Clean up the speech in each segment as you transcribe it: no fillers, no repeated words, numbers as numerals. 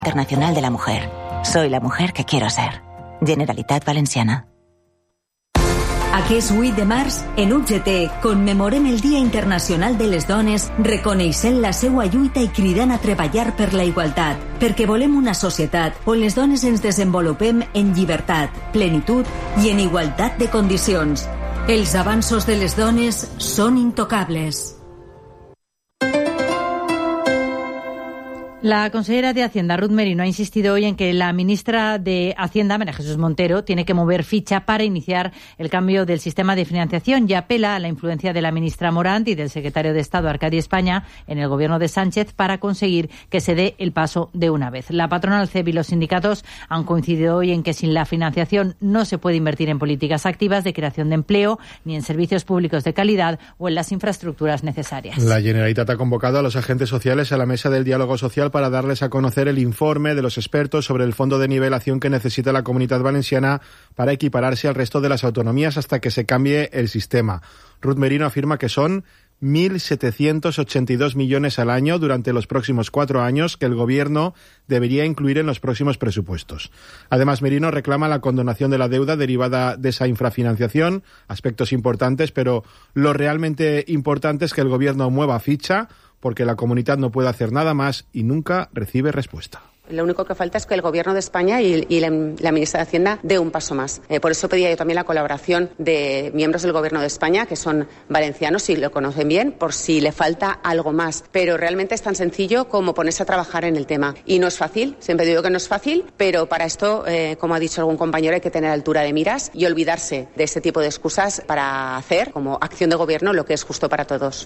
Internacional de la Mujer. Soy la mujer que quiero ser. Generalitat Valenciana. Aquest 8 de març, en UGT, commemorem el Dia Internacional de les Dones, reconeixent la seva lluita i cridant a treballar per la igualtat, perquè volem una societat on les dones ens desenvolupem en llibertat, plenitud i en igualtat de condicions. Els avanços de les dones són intocables. La consellera de Hacienda, Ruth Merino, ha insistido hoy en que la ministra de Hacienda, María Jesús Montero, tiene que mover ficha para iniciar el cambio del sistema de financiación y apela a la influencia de la ministra Morant y del secretario de Estado, Arcadi España, en el gobierno de Sánchez para conseguir que se dé el paso de una vez. La patronal CEB y los sindicatos han coincidido hoy en que sin la financiación no se puede invertir en políticas activas de creación de empleo, ni en servicios públicos de calidad o en las infraestructuras necesarias. La Generalitat ha convocado a los agentes sociales a la mesa del diálogo social para darles a conocer el informe de los expertos sobre el fondo de nivelación que necesita la Comunitat Valenciana para equipararse al resto de las autonomías hasta que se cambie el sistema. Ruth Merino afirma que son 1.782 millones al año durante los próximos 4 años que el Gobierno debería incluir en los próximos presupuestos. Además, Merino reclama la condonación de la deuda derivada de esa infrafinanciación, aspectos importantes, pero lo realmente importante es que el Gobierno mueva ficha, porque la comunidad no puede hacer nada más y nunca recibe respuesta. Lo único que falta es que el Gobierno de España y la ministra de Hacienda dé un paso más. Por eso pedía yo también la colaboración de miembros del Gobierno de España, que son valencianos, si lo conocen bien, por si le falta algo más. Pero realmente es tan sencillo como ponerse a trabajar en el tema. Y no es fácil, siempre digo que no es fácil, pero para esto, como ha dicho algún compañero, hay que tener altura de miras y olvidarse de este tipo de excusas para hacer, como acción de Gobierno, lo que es justo para todos.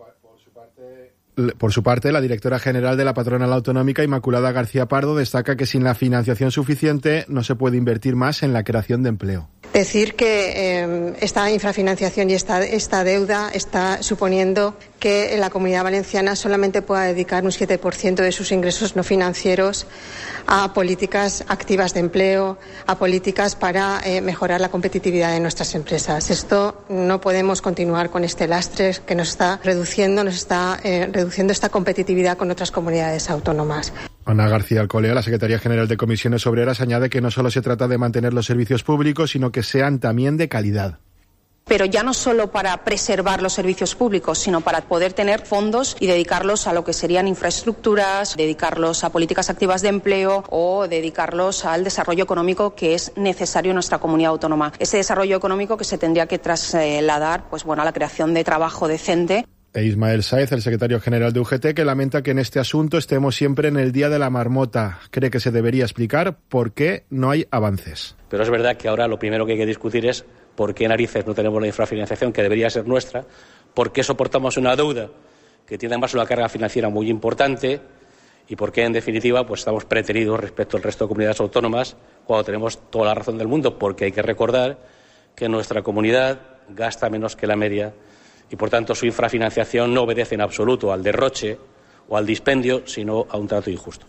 Por su parte, la directora general de la patronal autonómica, Inmaculada García Pardo, destaca que sin la financiación suficiente no se puede invertir más en la creación de empleo. Decir que esta infrafinanciación y esta deuda está suponiendo que la Comunidad Valenciana solamente pueda dedicar un 7% de sus ingresos no financieros a políticas activas de empleo, a políticas para mejorar la competitividad de nuestras empresas. Esto no podemos continuar con este lastre que nos está reduciendo esta competitividad con otras comunidades autónomas. Ana García Alcolea, la secretaria general de Comisiones Obreras, añade que no solo se trata de mantener los servicios públicos, sino que sean también de calidad. Pero ya no solo para preservar los servicios públicos, sino para poder tener fondos y dedicarlos a lo que serían infraestructuras, dedicarlos a políticas activas de empleo o dedicarlos al desarrollo económico que es necesario en nuestra comunidad autónoma. Ese desarrollo económico que se tendría que trasladar a la creación de trabajo decente. E Ismael Sáez, el secretario general de UGT, que lamenta que en este asunto estemos siempre en el día de la marmota. Cree que se debería explicar por qué no hay avances. Pero es verdad que ahora lo primero que hay que discutir es por qué narices no tenemos la infrafinanciación que debería ser nuestra, por qué soportamos una deuda que tiene además una carga financiera muy importante y por qué, en definitiva, estamos preteridos respecto al resto de comunidades autónomas cuando tenemos toda la razón del mundo, porque hay que recordar que nuestra comunidad gasta menos que la media y, por tanto, su infrafinanciación no obedece en absoluto al derroche o al dispendio, sino a un trato injusto.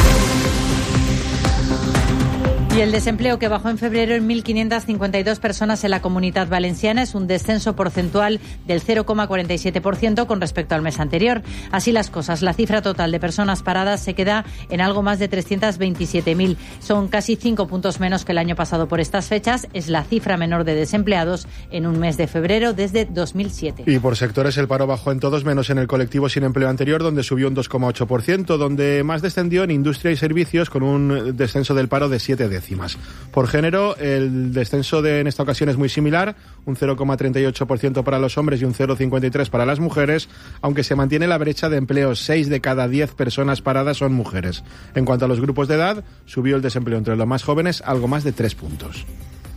Y el desempleo, que bajó en febrero en 1.552 personas en la Comunitat Valenciana, es un descenso porcentual del 0,47% con respecto al mes anterior. Así las cosas, la cifra total de personas paradas se queda en algo más de 327.000. Son casi 5 puntos menos que el año pasado por estas fechas. Es la cifra menor de desempleados en un mes de febrero desde 2007. Y por sectores, el paro bajó en todos menos en el colectivo sin empleo anterior, donde subió un 2,8%, donde más descendió en industria y servicios, con un descenso del paro de 7 décimas. Por género, el descenso en esta ocasión es muy similar, un 0,38% para los hombres y un 0,53% para las mujeres, aunque se mantiene la brecha de empleo. 6 de cada 10 personas paradas son mujeres. En cuanto a los grupos de edad, subió el desempleo entre los más jóvenes algo más de 3 puntos.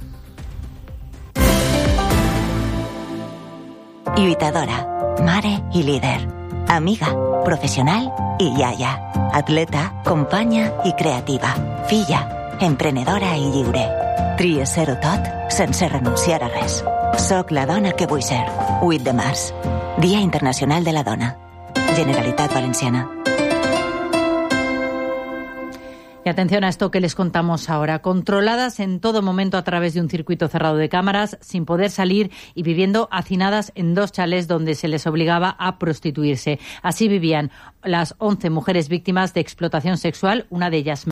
Lluitadora, mare i líder. Amiga, professional i iaia. Atleta, companya i creativa. Filla, emprenedora i lliure. Tries ser-ho tot sense renunciar a res. Soc la dona que vull ser. 8 de març. Dia Internacional de la Dona. Generalitat Valenciana. Y atención a esto que les contamos ahora. Controladas en todo momento a través de un circuito cerrado de cámaras, sin poder salir y viviendo hacinadas en 2 chalés donde se les obligaba a prostituirse. Así vivían las 11 mujeres víctimas de explotación sexual, una de ellas